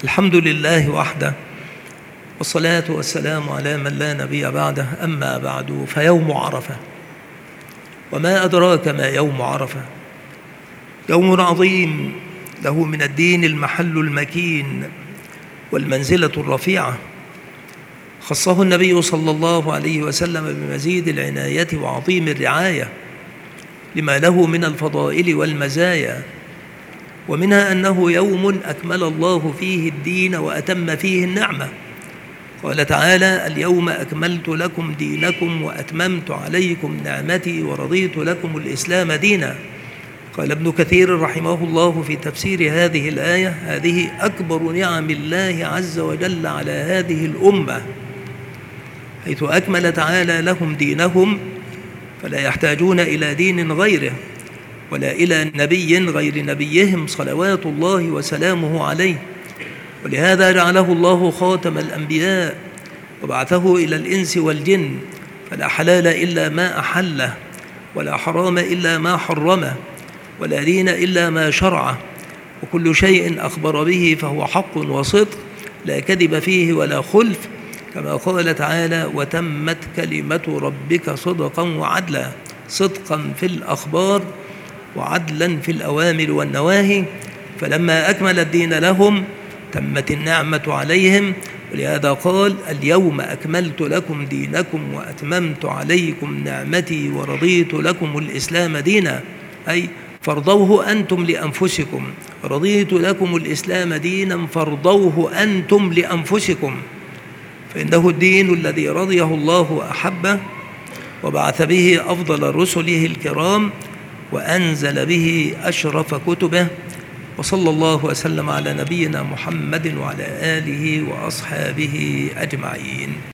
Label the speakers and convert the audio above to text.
Speaker 1: الحمد لله وحده، والصلاة والسلام على من لا نبي بعده. أما بعد، فيوم عرفة، وما أدراك ما يوم عرفة. يوم عظيم له من الدين المحل المكين والمنزلة الرفيعة، خصه النبي صلى الله عليه وسلم بمزيد العناية وعظيم الرعاية لما له من الفضائل والمزايا، ومنها أنه يوم أكمل الله فيه الدين وأتم فيه النعمة. قال تعالى: اليوم أكملت لكم دينكم وأتممت عليكم نعمتي ورضيت لكم الإسلام دينا. قال ابن كثير رحمه الله في تفسير هذه الآية: هذه أكبر نعم الله عز وجل على هذه الأمة، حيث أكمل تعالى لهم دينهم، فلا يحتاجون إلى دين غيره ولا إلى نبي غير نبيهم صلوات الله وسلامه عليه. ولهذا جعله الله خاتم الأنبياء وبعثه إلى الإنس والجن، فلا حلال إلا ما أحله، ولا حرام إلا ما حرمه، ولا دين إلا ما شرعه، وكل شيء أخبر به فهو حق وصدق، لا كذب فيه ولا خلف، كما قال تعالى: وتمت كلمة ربك صدقا وعدلا. صدقا في الأخبار وعدلا في الأوامر والنواهي. فلما أكمل الدين لهم تمت النعمة عليهم، ولهذا قال: اليوم أكملت لكم دينكم وأتممت عليكم نعمتي ورضيت لكم الإسلام دينا، أي فرضوه أنتم لأنفسكم. رضيت لكم الإسلام دينا فرضوه أنتم لأنفسكم، فإنه الدين الذي رضيه الله وأحبه، وبعث به أفضل رسله الكرام، وأنزل به أشرف كتبه. وصلى الله وسلم على نبينا محمد وعلى آله وأصحابه أجمعين.